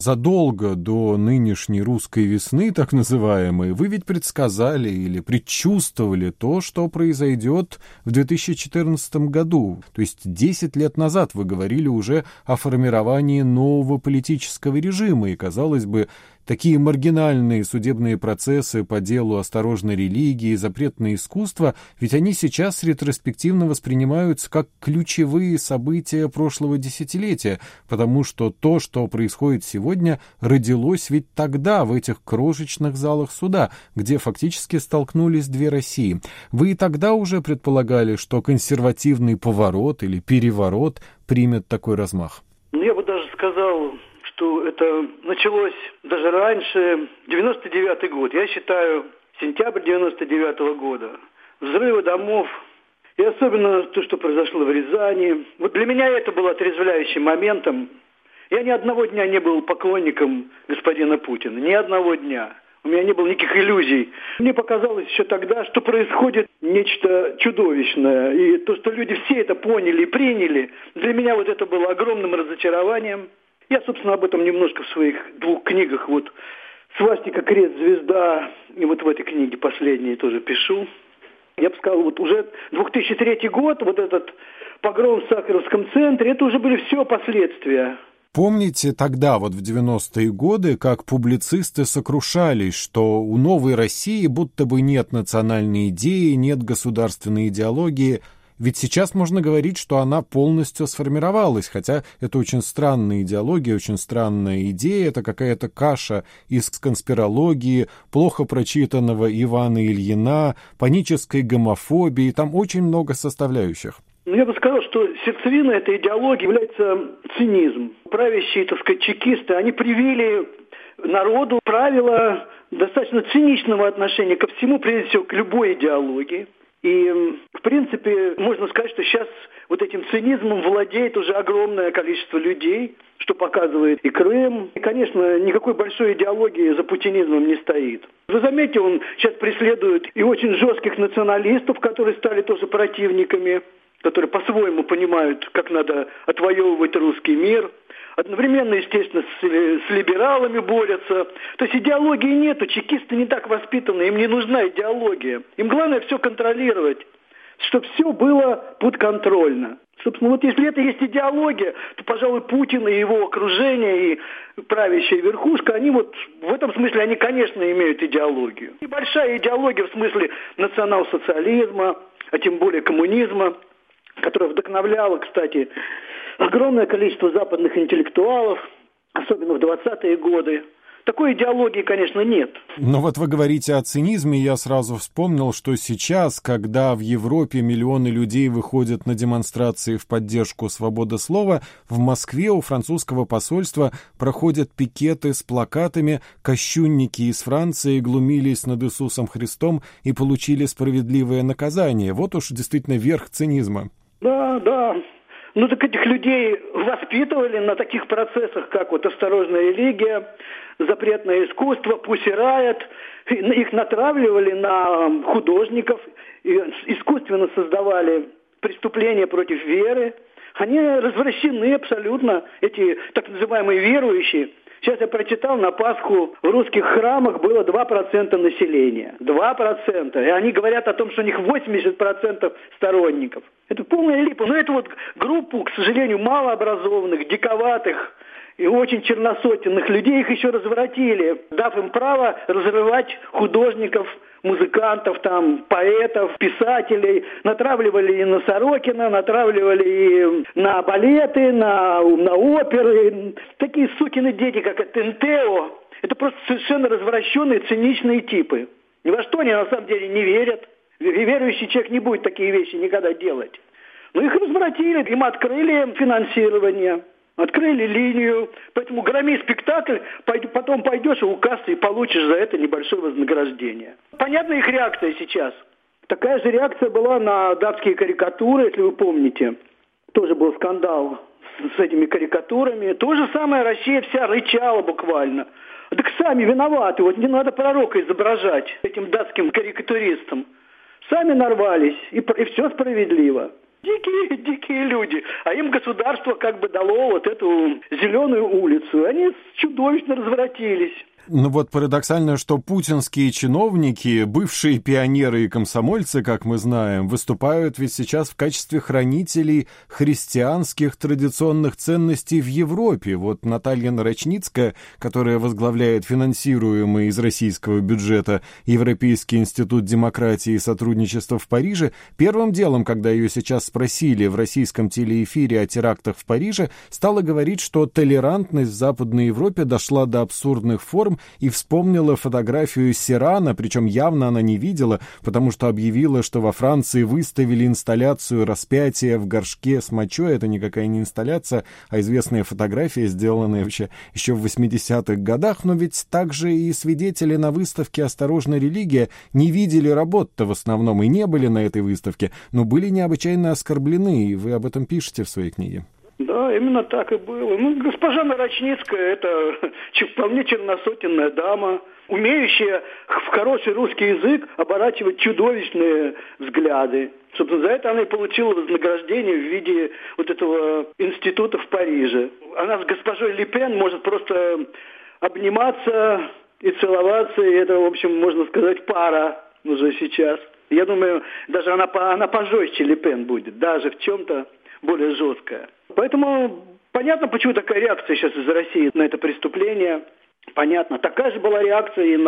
Задолго до нынешней русской весны, так называемой, вы ведь предсказали или предчувствовали то, что произойдет в 2014 году. То есть 10 лет назад вы говорили уже о формировании нового политического режима, и, казалось бы, такие маргинальные судебные процессы по делу осторожной религии, запрет на искусство, ведь они сейчас ретроспективно воспринимаются как ключевые события прошлого десятилетия, потому что то, что происходит сегодня, родилось ведь тогда, в этих крошечных залах суда, где фактически столкнулись две России. Вы и тогда уже предполагали, что консервативный поворот или переворот примет такой размах? Я бы даже сказал, что это началось даже раньше, 99-й год. Я считаю, сентябрь 99-го года. Взрывы домов, и особенно то, что произошло в Рязани. Вот для меня это было отрезвляющим моментом. Я ни одного дня не был поклонником господина Путина. Ни одного дня. У меня не было никаких иллюзий. Мне показалось еще тогда, что происходит нечто чудовищное. И то, что люди все это поняли и приняли, для меня вот это было огромным разочарованием. Я, собственно, об этом немножко в своих двух книгах, вот «Свастика, крест, звезда», и вот в этой книге последней тоже пишу. Я бы сказал, вот уже 2003 год, вот этот погром в Сахаровском центре, это уже были все последствия. Помните тогда, вот в 90-е годы, как публицисты сокрушались, что у новой России будто бы нет национальной идеи, нет государственной идеологии. Ведь сейчас можно говорить, что она полностью сформировалась, хотя это очень странная идеология, очень странная идея, это какая-то каша из конспирологии, плохо прочитанного Ивана Ильина, панической гомофобии, там очень много составляющих. Я бы сказал, что сердцевиной этой идеологии является цинизм. Правящие, так сказать, чекисты, они привили народу правила достаточно циничного отношения ко всему, прежде всего, к любой идеологии. И, в принципе, можно сказать, что сейчас вот этим цинизмом владеет уже огромное количество людей, что показывает и Крым. И, конечно, никакой большой идеологии за путинизмом не стоит. Вы заметите, он сейчас преследует и очень жестких националистов, которые стали тоже противниками, которые по-своему понимают, как надо отвоевывать русский мир. Одновременно, естественно, с либералами борются. То есть идеологии нету, чекисты не так воспитаны, им не нужна идеология. Им главное все контролировать, чтобы все было подконтрольно. Собственно, вот если это есть идеология, то, пожалуй, Путин и его окружение, и правящая верхушка, они вот в этом смысле, они, конечно, имеют идеологию. Небольшая идеология в смысле национал-социализма, а тем более коммунизма, которая вдохновляла, кстати, огромное количество западных интеллектуалов, особенно в 20-е годы. Такой идеологии, конечно, нет. Но вот вы говорите о цинизме, я сразу вспомнил, что сейчас, когда в Европе миллионы людей выходят на демонстрации в поддержку свободы слова, в Москве у французского посольства проходят пикеты с плакатами «Кощунники из Франции глумились над Иисусом Христом и получили справедливое наказание». Вот уж действительно верх цинизма. Да. Ну так этих людей воспитывали на таких процессах, как вот «Осторожная религия», «Запрет на искусство», «Pussy Riot». Их натравливали на художников, искусственно создавали преступления против веры. Они развращены абсолютно, эти так называемые верующие. Сейчас я прочитал, на Пасху в русских храмах было 2% населения. 2%. И они говорят о том, что у них 80% сторонников. Это полная липа. Но эту вот группу, к сожалению, малообразованных, диковатых и очень черносотенных людей, их еще развратили, дав им право разрывать художников, музыкантов, там, поэтов, писателей. Натравливали и на Сорокина, натравливали и на балеты, на оперы. Такие сукины дети, как Тентео, это просто совершенно развращенные, циничные типы. Ни во что они на самом деле не верят. Верующий человек не будет такие вещи никогда делать. Но их развратили, им открыли финансирование. Открыли линию, поэтому громи спектакль, потом пойдешь у кассы и получишь за это небольшое вознаграждение. Понятна их реакция сейчас. Такая же реакция была на датские карикатуры, если вы помните. Тоже был скандал с этими карикатурами. То же самое Россия вся рычала буквально. Так сами виноваты, вот не надо пророка изображать этим датским карикатуристам. Сами нарвались, и все справедливо. Дикие люди. А им государство как бы дало вот эту зеленую улицу. Они чудовищно развратились. Ну вот парадоксально, что путинские чиновники, бывшие пионеры и комсомольцы, как мы знаем, выступают ведь сейчас в качестве хранителей христианских традиционных ценностей в Европе. Вот Наталья Нарочницкая, которая возглавляет финансируемый из российского бюджета Европейский институт демократии и сотрудничества в Париже, первым делом, когда ее сейчас спросили в российском телеэфире о терактах в Париже, стала говорить, что толерантность в Западной Европе дошла до абсурдных форм, и вспомнила фотографию Сирана, причем явно она не видела, потому что объявила, что во Франции выставили инсталляцию распятия в горшке с мочой. Это никакая не инсталляция, а известная фотография, сделанная вообще еще в 80-х годах. Но ведь также и свидетели на выставке «Осторожно, религия» не видели работ-то в основном и не были на этой выставке, но были необычайно оскорблены, и вы об этом пишете в своей книге. Да, именно так и было. Ну, госпожа Нарочницкая – это вполне черносотенная дама, умеющая в хороший русский язык оборачивать чудовищные взгляды. Собственно, за это она и получила вознаграждение в виде вот этого института в Париже. Она с госпожой Ле Пен может просто обниматься и целоваться, и это, в общем, можно сказать, пара уже сейчас. Я думаю, даже она пожестче Ле Пен будет, даже в чем-то более жесткая. Поэтому понятно, почему такая реакция сейчас из России на это преступление. Понятно. Такая же была реакция и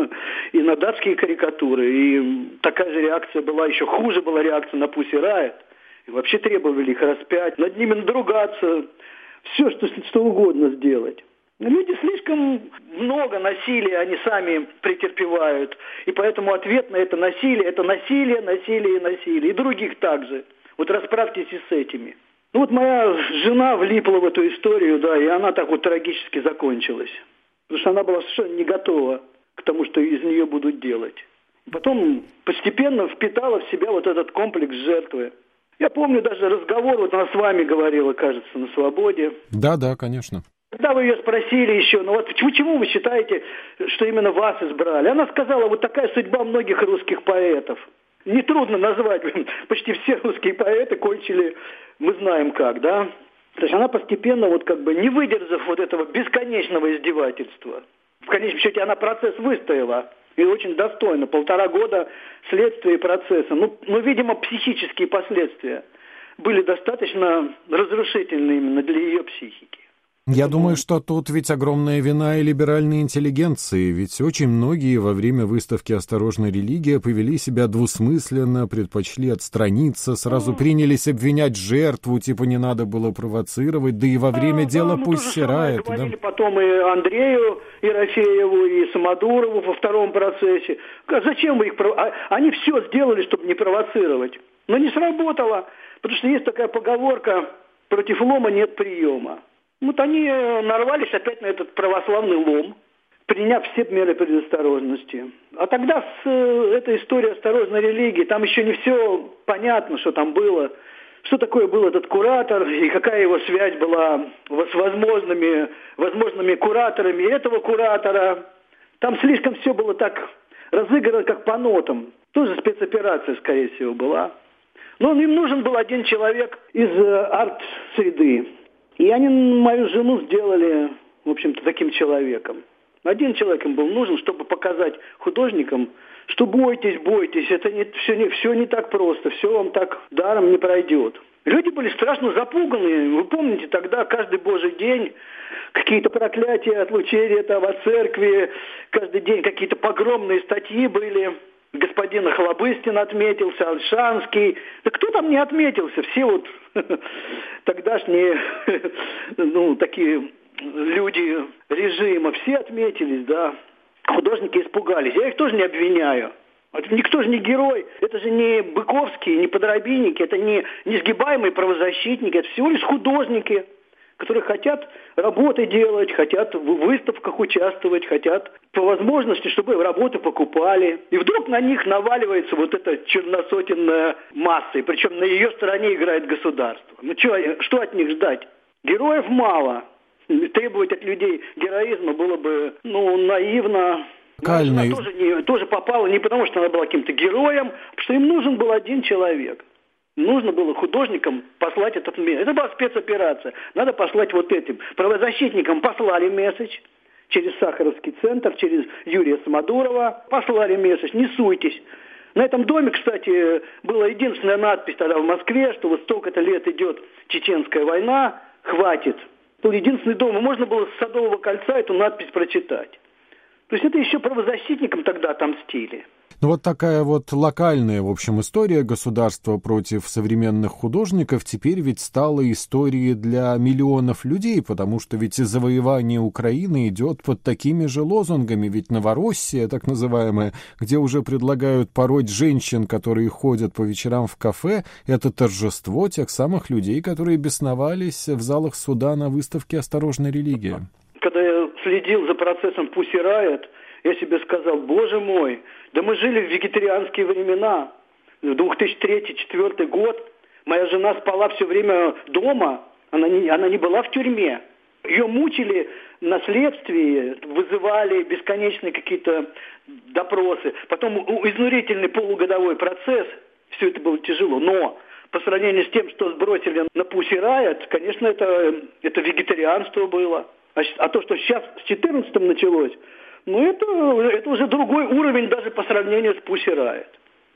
на датские карикатуры. И такая же реакция была, еще хуже была реакция на Pussy Riot. И вообще требовали их распять, над ними надругаться. Все, что угодно сделать. Люди слишком много насилия они сами претерпевают. И поэтому ответ на это насилие, насилие и насилие. И других также. Вот расправьтесь и с этими. Ну вот моя жена влипла в эту историю, да, и она так вот трагически закончилась. Потому что она была совершенно не готова к тому, что из нее будут делать. Потом постепенно впитала в себя вот этот комплекс жертвы. Я помню даже разговор, вот она с вами говорила, кажется, на «Свободе». Да, конечно. Когда вы ее спросили еще, ну вот почему вы считаете, что именно вас избрали? Она сказала, вот такая судьба многих русских поэтов. Нетрудно назвать, почти все русские поэты кончили, мы знаем как, да? То есть она постепенно, вот как бы не выдержав вот этого бесконечного издевательства, в конечном счете она процесс выстояла, и очень достойно, 1,5 года следствия и процесса. Ну, видимо, психические последствия были достаточно разрушительны именно для ее психики. Я думаю, что тут ведь огромная вина и либеральной интеллигенции, ведь очень многие во время выставки «Осторожно, религия» повели себя двусмысленно, предпочли отстраниться, сразу принялись обвинять жертву, типа не надо было провоцировать, да и во время дела Pussy Riot. Говорили потом и Андрею Ерофееву, и Самодурову во втором процессе. Зачем вы их Они все сделали, чтобы не провоцировать. Но не сработало, потому что есть такая поговорка «против лома нет приема». Вот они нарвались опять на этот православный лом, приняв все меры предосторожности. А тогда эта история «Осторожной религии», там еще не все понятно, что там было, что такое был этот куратор и какая его связь была с возможными кураторами этого куратора. Там слишком все было так разыграно, как по нотам. Тоже спецоперация, скорее всего, была. Но им нужен был один человек из арт-среды. И они мою жену сделали, в общем-то, таким человеком. Один человек им был нужен, чтобы показать художникам, что бойтесь, это все не так просто, все вам так даром не пройдет. Люди были страшно запуганы. Вы помните, тогда каждый божий день какие-то проклятия, отлучения там от церкви, каждый день какие-то погромные статьи были. Господин Охлобыстин отметился, Ольшанский. Да кто там не отметился? Все вот тогдашние, такие люди режима, все отметились, да. Художники испугались. Я их тоже не обвиняю. Никто же не герой. Это же не Быковские, не Подробинники, это не несгибаемые правозащитники. Это всего лишь художники, которые хотят работы делать, хотят в выставках участвовать, хотят по возможности, чтобы работы покупали. И вдруг на них наваливается вот эта черносотенная масса, и причем на ее стороне играет государство. Ну что от них ждать? Героев мало. Требовать от людей героизма было бы, наивно. Она тоже попала не потому, что она была каким-то героем, а потому что им нужен был один человек. Нужно было художникам послать этот месседж. Это была спецоперация. Надо послать вот этим. Правозащитникам послали месседж через Сахаровский центр, через Юрия Самодурова. Послали месседж, не суйтесь. На этом доме, кстати, была единственная надпись тогда в Москве, что вот столько-то лет идет чеченская война, хватит. Был единственный дом, и можно было с Садового кольца эту надпись прочитать. То есть это еще правозащитникам тогда отомстили. Ну вот такая вот локальная, в общем, история государства против современных художников теперь ведь стала историей для миллионов людей, потому что ведь завоевание Украины идет под такими же лозунгами, ведь Новороссия, так называемая, где уже предлагают пороть женщин, которые ходят по вечерам в кафе, это торжество тех самых людей, которые бесновались в залах суда на выставке «Осторожная религия». Когда я следил за процессом Pussy Riot, я себе сказал, боже мой, да мы жили в вегетарианские времена. В 2003-2004 год моя жена спала все время дома, она не была в тюрьме. Ее мучили на следствии, вызывали бесконечные какие-то допросы. Потом изнурительный полугодовой процесс, все это было тяжело. Но по сравнению с тем, что сбросили на Pussy Riot, конечно, это вегетарианство было. А то, что сейчас с 14-м началось, ну, это уже другой уровень даже по сравнению с Pussy Riot.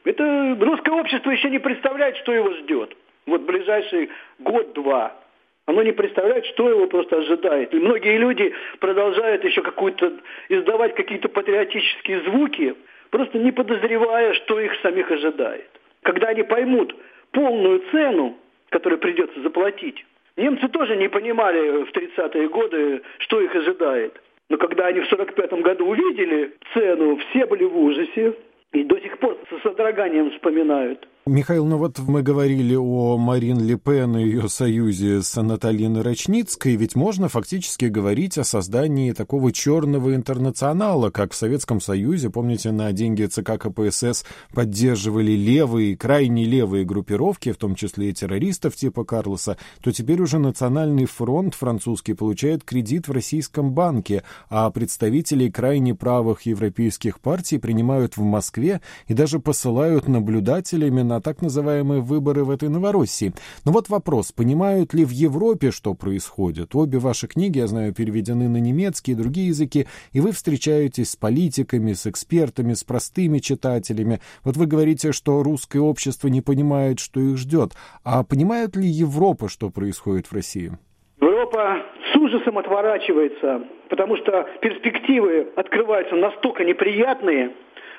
Это русское общество еще не представляет, что его ждет. Вот ближайший год-два. Оно не представляет, что его просто ожидает. И многие люди продолжают еще издавать какие-то патриотические звуки, просто не подозревая, что их самих ожидает. Когда они поймут полную цену, которую придется заплатить. Немцы тоже не понимали в 30-е годы, что их ожидает. Но когда они в 45-м году увидели цену, все были в ужасе и до сих пор со содроганием вспоминают. Михаил, ну вот мы говорили о Марин Ле Пен и ее союзе с Натальей Нарочницкой, ведь можно фактически говорить о создании такого черного интернационала, как в Советском Союзе, помните, на деньги ЦК КПСС поддерживали левые, крайне левые группировки, в том числе и террористов типа Карлоса, то теперь уже Национальный фронт французский получает кредит в российском банке, а представителей крайне правых европейских партий принимают в Москве и даже посылают наблюдателями на так называемые выборы в этой Новороссии. Но вот вопрос, понимают ли в Европе, что происходит? Обе ваши книги, я знаю, переведены на немецкий и другие языки, и вы встречаетесь с политиками, с экспертами, с простыми читателями. Вот вы говорите, что русское общество не понимает, что их ждет. А понимает ли Европа, что происходит в России? Европа с ужасом отворачивается, потому что перспективы открываются настолько неприятные,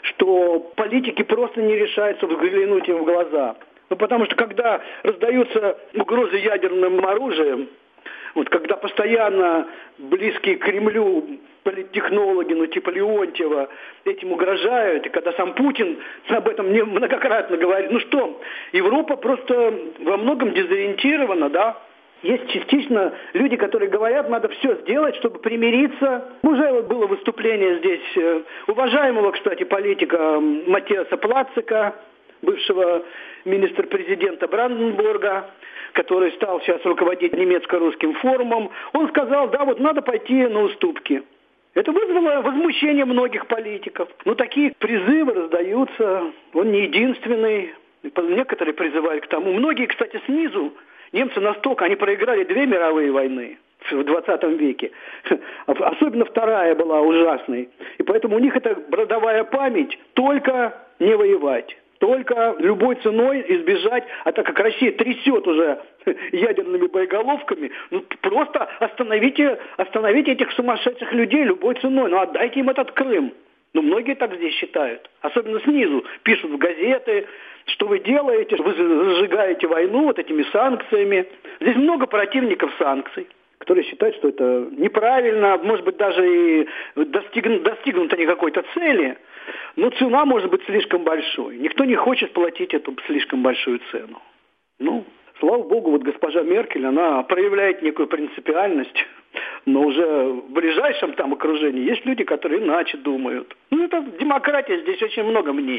что политики просто не решаются взглянуть им в глаза. Ну, потому что когда раздаются угрозы ядерным оружием, вот когда постоянно близкие к Кремлю политтехнологи, ну типа Леонтьева, этим угрожают, и когда сам Путин об этом многократно говорит, ну что, Европа просто во многом дезориентирована, да? Есть частично люди, которые говорят, надо все сделать, чтобы примириться. Уже вот было выступление здесь уважаемого, кстати, политика Матиаса Плацика, бывшего министра-президента Бранденбурга, который стал сейчас руководить немецко-русским форумом. Он сказал, да, вот надо пойти на уступки. Это вызвало возмущение многих политиков. Ну, такие призывы раздаются, он не единственный. Некоторые призывают к тому. Многие, кстати, снизу. Немцы настолько, они проиграли 2 мировые войны в 20 веке. Особенно вторая была ужасной. И поэтому у них это родовая память только не воевать. Только любой ценой избежать, а так как Россия трясет уже ядерными боеголовками, ну просто остановите этих сумасшедших людей любой ценой. Ну отдайте им этот Крым. Ну многие так здесь считают. Особенно снизу пишут в газеты, что вы делаете, вы зажигаете войну вот этими санкциями. Здесь много противников санкций, которые считают, что это неправильно, может быть, даже и достигнуто не какой-то цели, но цена может быть слишком большой. Никто не хочет платить эту слишком большую цену. Ну, слава богу, вот госпожа Меркель, она проявляет некую принципиальность, но уже в ближайшем там окружении есть люди, которые иначе думают. Ну, это демократия, здесь очень много мнений.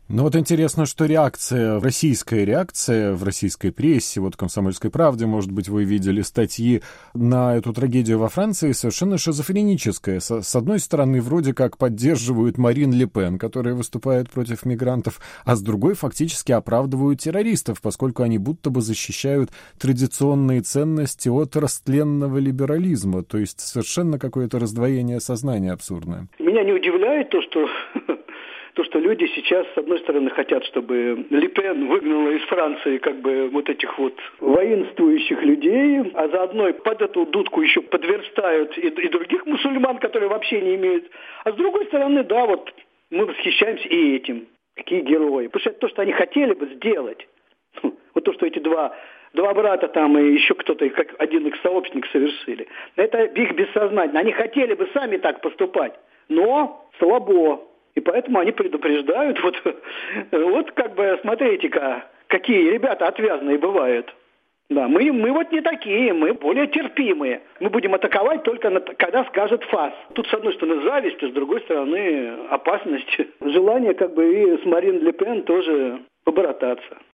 Ну вот интересно, что российская реакция в российской прессе, вот в «Комсомольской правде», может быть, вы видели статьи на эту трагедию во Франции, совершенно шизофреническая. С одной стороны, вроде как поддерживают Марин Ле Пен, которая выступает против мигрантов, а с другой фактически оправдывают террористов, поскольку они будто бы защищают традиционные ценности от растленного либерализма. То есть совершенно какое-то раздвоение сознания абсурдное. Меня не удивляет то, что люди сейчас, с одной стороны, хотят, чтобы Ле Пен выгнала из Франции как бы вот этих вот воинствующих людей, а заодно под эту дудку еще подверстают и других мусульман, которые вообще не имеют. А с другой стороны, да, вот мы восхищаемся и этим. Какие герои. Потому что это то, что они хотели бы сделать. Вот то, что эти два брата там и еще кто-то, как один их сообщник совершили. Это их бессознательно. Они хотели бы сами так поступать, но слабо. И поэтому они предупреждают, вот как бы, смотрите-ка, какие ребята отвязные бывают. Да, мы вот не такие, мы более терпимые. Мы будем атаковать только когда скажет фас. Тут, с одной стороны, зависть, а с другой стороны, опасность. Желание как бы и с Марин Ле Пен тоже побрататься.